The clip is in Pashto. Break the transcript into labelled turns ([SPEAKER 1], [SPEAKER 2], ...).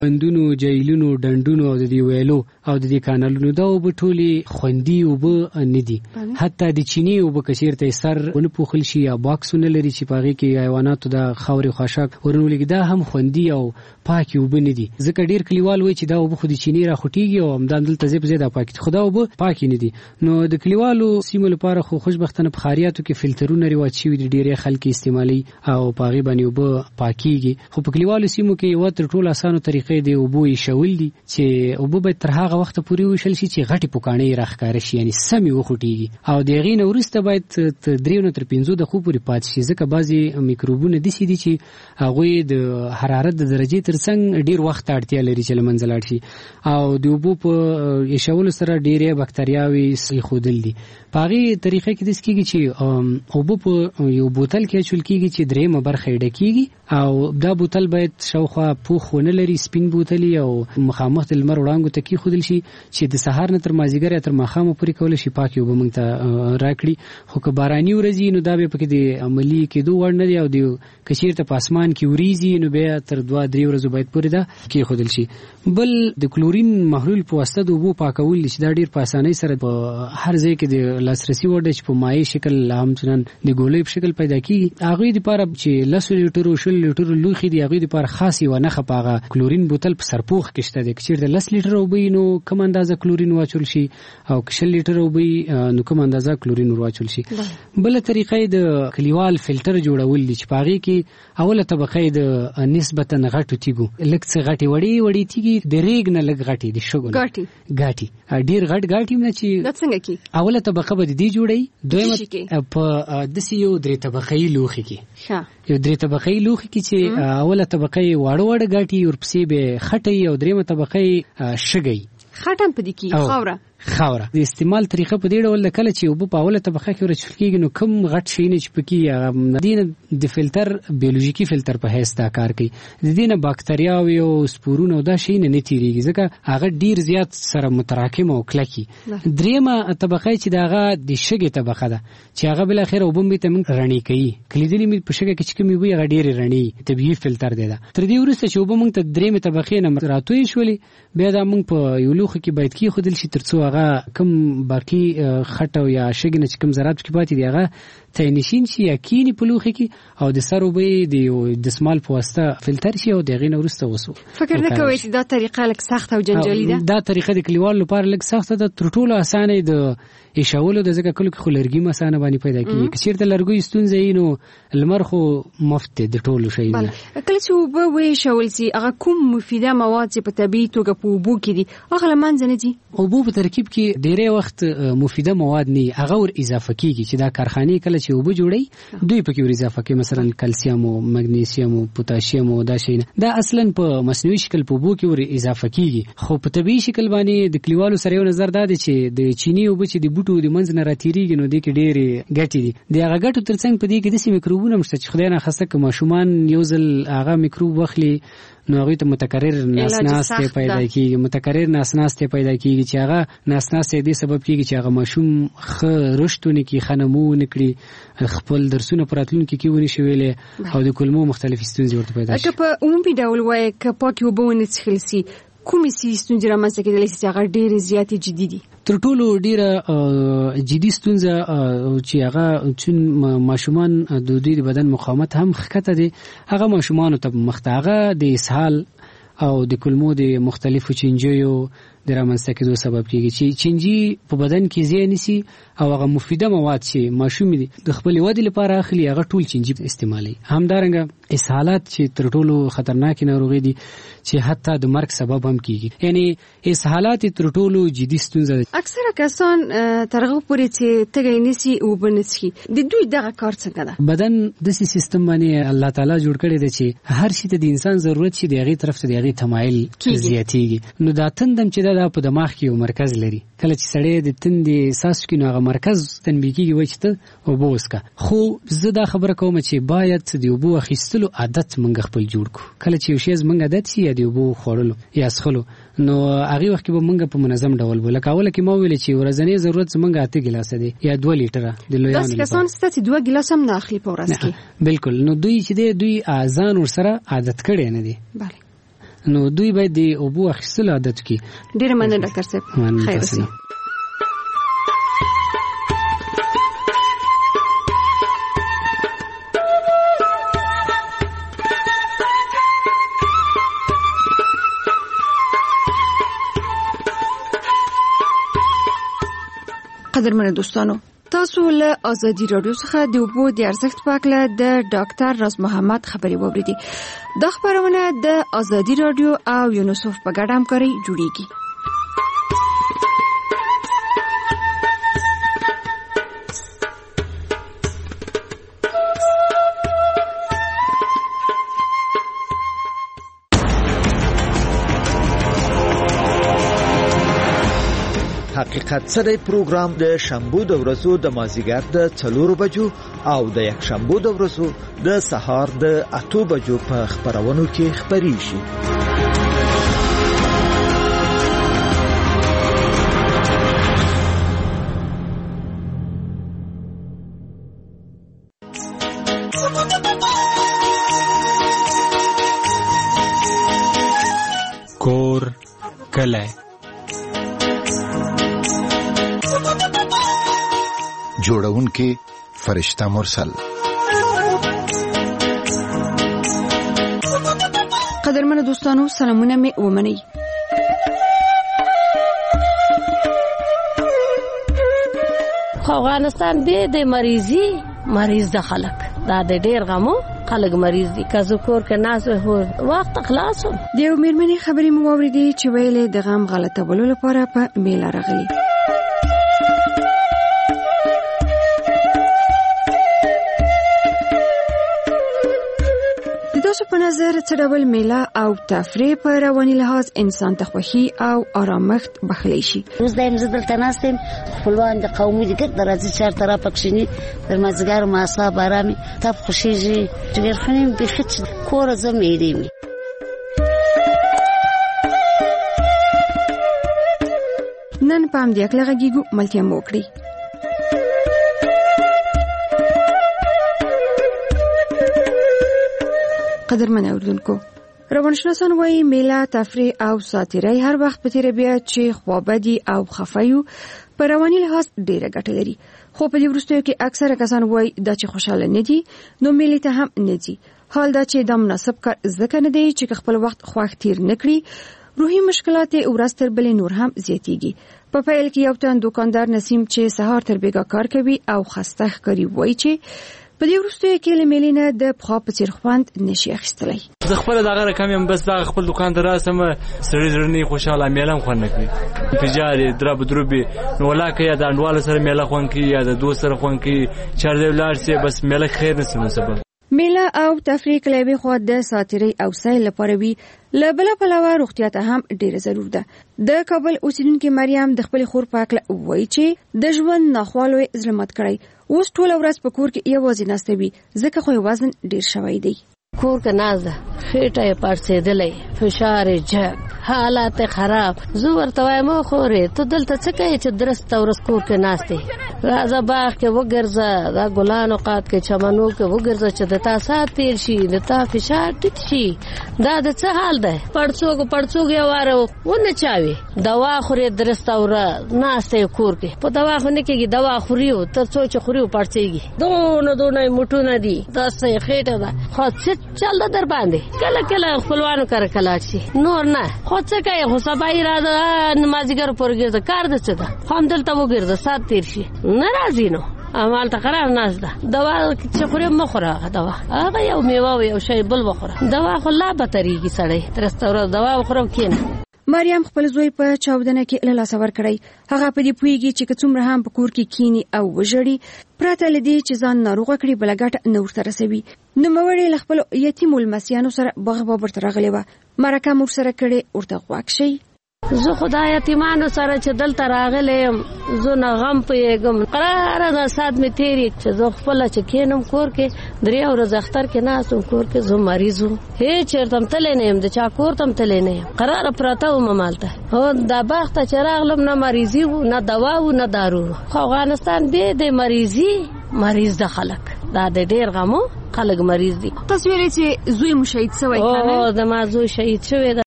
[SPEAKER 1] بندونو، جهیلونو، ډنډونو او د دې ویلو او د دې کانالونو دا اوبه ټولې خوندي اوبه نه دي. حتی د چینی اوبه که چیرته سر ونه پوښل شي یا باکسونه لري چې په هغې کې حیواناتو د خاورې خاشاک ورنولېږي، دا هم خوندي او پاکې اوبه نه دي. ځکه ډېر کلیوال وایي چې دا اوبه خو د چینی راخوټېږي او همدا دلته ځای په ځای دا پاکې دي، خو دا اوبه پاکې نه دي. نو د کلیوالو سیمو لپاره خو خوشبختانه په ښاریاتو کې فلټرونه رواج شوي دي، ډېری خلک استعمالوي او په هغې باندې اوبه پاکېږي. خو په کلیوالو سیمو کې یوه تر ټولو اسانو طریقې د اوبو ایښول دي چې اوبه باید تر هغه وخته پورې ویشل شي چې غټې پوکاڼې راښکاره شي، یعنې سمې وخوټېږي، او د هغې نه وروسته باید تر 3 نه تر 5 دقیقو پورې پاتې شي، ځکه بعضې میکروبونه داسې دي چې هغوی د حرارت د درجې تر څنګ ډېر وخت اړتیا لري چې له منځه لاړ شي، او د اوبو په ایښولو سره ډېرې بکتریاوې ایښودل دي. په هغې طریقه کې داسې کېږي چې اوبه په یو بوتل کې اچول کېږي چې 3 برخه یې ډکېږي، او دا بوتل باید شاوخوا پوښ ونه لري، سپین بوتل او مخامخ د لمر وړانګو ته کېښودل شي چې د سهار نه تر مازدیګر یا تر ماښامه پورې کولی شي پاکې اوبه موږ ته راکړي. خو که باراني ورځي نو دا بیا پکې د عملي کېدو وړ نه دی، او که چېرته په اسمان کې وریځي نو بیا تر 2-3 ورځو باید پورې دا کېښودل شي. بل د کلورین محلول په واسطه د اوبو پاکول دي چې دا ډېر په اسانۍ سره په هر ځای کې د لاسرسي وړ دی، چې په مایع شکل همچنان د ګولۍ په شکل پیدا کېږي. هغوی دپاره چې 10 لیټرو 20 لیټرو لوښي دي، هغوی دپاره خاص یوه نښه په هغه کلورین بوتل په سرپوښ کې شته دی. که چېرته 10 لیټره اوبه وي نو کم اندازه کلورین واچول شي، او که 20 لیټره اوبه وي نو کم اندازه کلورین ورواچول شي. بله طریقه یې د کلیوال فلټر جوړول دي چې په هغې کې اوله طبقه یې د نسبتا غټو تیږو، لږ څه غټې وړې وړې تیږې، د ریګ نه لږ غټې، د شګو نه غټې، ډېر غټ غټې نه چې
[SPEAKER 2] دا څنګه کې
[SPEAKER 1] اوله طبقه به د دې جوړوي، دویمه په داسې یو 3 طبقه‌یي لوښي کې، یو 3 طبقه‌یي لوښي کې چې اوله طبقه یې واړه واړه ګاټي، ورپسې به خټه او درېیمه طبقه یې شګی،
[SPEAKER 2] خټه په دې کې خاوره. د
[SPEAKER 1] استعمال طریقه په دې ډول ده، کله چې اوبه په اوله طبقه کې ورچول کېږي نو کم غټ شیونه چې پکې دې نه د فلټر بیولوژیکي فلټر په حیث دا کار کوي، د دې نه باکتریاوې او سپورونه او دا شیونه نه تېرېږي، ځکه هغه ډېر زیات سره متراکم او کلکي. درېیمه طبقه چې د هغه د شګې طبقه ده چې هغه بالاخره اوبه مې ته موږ رڼې کوي، کلیدلې مې په شګه کې چې کومې وي هغه ډېرې رڼې، طبیعي فلټر دی دا. تر دې وروسته چې اوبه موږ ته 3 طبقې نه راتوی شولې، بیا دا موږ په یو لوښي کې باید کېښودل شي تر څو هغه کم باقي خټه یا شګې نه چې کوم ذرات پکې پاتې دي هغه تینشین شي یا کینی په لوښي کې، او د سر اوبه د دستمال په واسطه فلټر شي او د هغې نه وروسته وسو.
[SPEAKER 2] فکر نه کوئ چې دا طریقه لږ سخته او جنجالي ده؟
[SPEAKER 1] دا طریقه د کلیوالو لپاره لږ سخته ده، تر ټولو اسانه د ایښولو د ځکه کلو کې خو لرګي مسانه باندې پیدا کېږي، که چېرته لرګیو ستونزه وي نو لمر خو مفت دی د ټولو شیونه.
[SPEAKER 2] کله چې اوبه وایښول سي هغه کوم مفیده مواد چې په طبیعي توګه په اوبو کې دي هغه له منځه نه ځي؟
[SPEAKER 1] اوبو په ترکیب کې ډېری وخت مفیده مواد نه هغه ور اضافه کېږي، چې دا کارخانې کله چې اوبه جوړوي دوی پکې ور اضافه کوي، مثلا کلسیم او مګنیسیم او پوتاشیم او دا شیونه، دا اصلا په مصنوعي شکل په اوبو کې ور اضافه کېږي. خو په طبیعي شکل باندې د کلیوالو سره یو نظر دا دی چې د چینی اوبه چې د بوټو د منځ نه راتېرېږي نو دې کې ډېرې ګټې دي. د هغه ګټو تر څنګ په دې کې داسې میکروبونه هم شته چې خدای ناخواسته که ماشومان یو ځل هغه میکروب واخلي نو هغوی ته متکرر ناسناستې پیدا کېږي، چې هغه ناسناستې دې سبب کېږي چې هغه ماشوم ښه رشد ونه کړي، ښه نمو ونه کړي، خپل درسونه په راتلونکي کې ونه شي ویلی، او د کولمو مختلفې ستونزې ورته پیدا شي.
[SPEAKER 2] که په عمومي ډول وایي که پاکې اوبه ونه څښل سي کومې ستونزې رامنځته کېدلی شي چې هغه ډېرې زیاتې جدي دي؟
[SPEAKER 1] تر ټولو ډیره جدي ستونزه چې هغه چون ماشومان د دوی د بدن مقاومت هم ښکته دي، هغه ماشومانو ته مخته هغه د اسهال او د کولمو د مختلفو چینجیو د رامنځته کېدو سبب کېږي، چې چینجي په بدن کې ځای نیسي او هغه مفیده مواد چې ماشوم د خپلې ودې لپاره اخلي هغه ټول چینجي استعمالوي. همدارنګه اسهالات چې تر ټولو خطرناکې ناروغي دي چې حتی د مرګ سبب هم کېږي، یعنی اسهالات تر ټولو جدي ستونزه ده.
[SPEAKER 2] اکثره کسان تر هغه پورې چې تږی نیسي اوبه نه څښي، د دوی دغه کار څنګه ده؟
[SPEAKER 1] بدن داسې سیستم باندې الله تعالی جوړ کړی دی چې هر شي ته د انسان ضرورت شي د هغې طرف ته د هغې تمایل زیاتېږي. نو دا تندم چې دا په دماغ کې یو مرکز لري، کله چې سړی د تندې احساس کوي نو هغه مرکز تنبیه کېږي وایي چې ته اوبه وڅښه. خو زه دا خبره کوم چې باید د اوبو اخیستلو عادت موږ خپل جوړ کړو. کله چې یو شی زموږ عادت شي یا د اوبو خوړلو یا څښلو نو هغې وخت کې به موږ په منظم ډول به لکه اوله کې ما وویلې چې ورځنی ضرورت زموږ 8 ګیلاسه دی یا 2 لیټره د لویانو لپاره.
[SPEAKER 2] داسې کسان شته چې 2 ګیلاسه هم نه اخلي په ورځ کې.
[SPEAKER 1] بالکل. نو دوی چې دی دوی ځان ورسره عادت کړی نه دی.
[SPEAKER 2] بله.
[SPEAKER 1] نو دوی باید د اوبو اخیستل عادت کړي.
[SPEAKER 2] ډیره مننه ډاکټر صاحب. خیر اوسئ. قدرمنو دوستانو، تاسو له ازادي رادیو څخه د اوبو د ارزښت په اړه د ډاکټر راز محمد خبري واوریدي. دا خبرونه د ازادي رادیو او یونیسف په ګډه همکاري جوړیږي.
[SPEAKER 3] حقیقت سره پروګرام د شنبه د ورځو د مازیګر د 4 بجو او د یک شنبه د ورځو د سهار د 8 بجو په خبرونو کې خبريږي.
[SPEAKER 4] کور کله
[SPEAKER 5] جوړونکي فرشتہ مرسل.
[SPEAKER 2] قدرمنو دوستانو، سلامونه مې ومنئ.
[SPEAKER 6] افغانستان به د مریض د خلک دا د ډیر غمو خلک مریض دي. که ذکر کې ناز هو وخت خلاصو.
[SPEAKER 2] د یو میرمنې خبرې مو واوریدې چې ویلې د غم غلطولو لپاره په میله راغلي. تاسو په نظر څه ډول میله او تفریح په رواني لحاظ انسان ته خوښي او آرامښت بخلی شي؟
[SPEAKER 7] روز دایم زدل تناستم خپلوان د قومي دي ګرد راځي چار طرف پکښینی در مازګر ماسا بارامي تاب خوشيږي جګر خنیم بخت کور زمېري می.
[SPEAKER 2] نن پام دې کله غږیږو ملتیا موکړي. قدرمن اوردونکو، روانشناسان وایي میله، تفریح او ساتیري هر وخت په تیر بیا چې خوابدي او خفایو په رواني لحاظ ډیره ګټه لري. خو په دې وروستیو کې اکثره کسان وایي دا چې خوشاله نه دي نو میلې ته هم نه ځي. حال دا چې دا مناسب کار ځکه نه دی چې خپل وخت خوښ تیر نه کړي. روحي مشکلات ورځ تر بلې نور هم زیاتېږي. په پیل کې یو تن دکاندار نسیم چې سهار تر بیګا کار کوي او خسته ښکاري وایي چې په دې وروستیو کې له میلې نه د پخوا په څیر خوند نشي اخیستلی.
[SPEAKER 4] زه خپل دغه رقم یم بس دا خپل دکان ته راسم سړی زړنی خوشاله میلم خو نه کوي. تجاري دربي نو ولاکه یا د انډوال سره میله خون کی یا د دوست سره خون کی چار دی ولار سي بس میله خیر نسنه سبب.
[SPEAKER 2] میله او تفریح کلابي خو د ساتیري او سیل لپاره وی لبل پلوه روغتیا ته هم ډیره ضرور ده. د کابل اوسیدونکو مریم د خپل خور پاکله وایي چې د ژوند ناخوالو ظلمت کړی. اوس ټول ورځ په کور کې یوازې ناسته وي ځکه خو وزن ډیر شوی دی.
[SPEAKER 6] کور کې ناز ده، خېټه یې پړسېدلې، فشار یې جګ، حالات خراب. زه ورته وایم خورې ته دلته څه کوې چې درسته ورځ کور کې ناستې؟ راځه باغ کې وګرځه، دا ګلانو قات کې چمنو کې وګرځه چې د تا سات تیر شي، د تا فشار ټیټ شي. دا د څه حال دی؟ پړڅوګ یې واره ونه چاوي. دوا خورې درسته ورځ ناستې کور کې. په دوا خو نه کېږي، دوا خوري تر څو چې خوري پړڅېږي. دونه موټونه دي، داسې خېټه ده. خو چل در باندې کله خپلوانو کار کلاټ شي نور نه خو څه کوي. خو سبا اراده نمازګر پرګرځه کار د څه ده هم دلته وګرځه سات تیر شي ناراضي نو عمل ته قرار ناز ده. دوا چې خوري مخوره دوا هغه یو میوه یو شی بل وخوره. دوا خو لا بتريږي سړی ترسته دوا وخوره کینه.
[SPEAKER 2] مریم خپل زوی په چاودنه کې له لاس ور کړی. هغه په دې پویږي چې څومره هم په کور کې کینی او وژړي پرته لدی چې ځان ناروغ کړي بلګټ نور تر رسوي. نو موري خپل یتیم المسیانو سره بغ بابر تر غلې و مرکه مور سره کړي ورته واک شي.
[SPEAKER 6] زه خدای یتیمانو سره چې دلته راغلم زه نه غم پېږم. قرار ده سات می تیری چې زه خپل چې کینم کور کې درې ورځې اختر کې ناسم کور کې زه مریض وم. هیڅ چیرته تللی نه یم، د چا کور ته تللی نه یم، قرار پراته وم مالته. هو دا باغ ته چې راغلم نه مریضي و نه دوا و نه دارو. خو افغانستان به د مریض د خلک دا د ډیر غمو خلک مریض دي.
[SPEAKER 2] تاسو ویلې چې زوی مو شهید شوی کنه؟
[SPEAKER 6] او د ما زوی شهید شوی.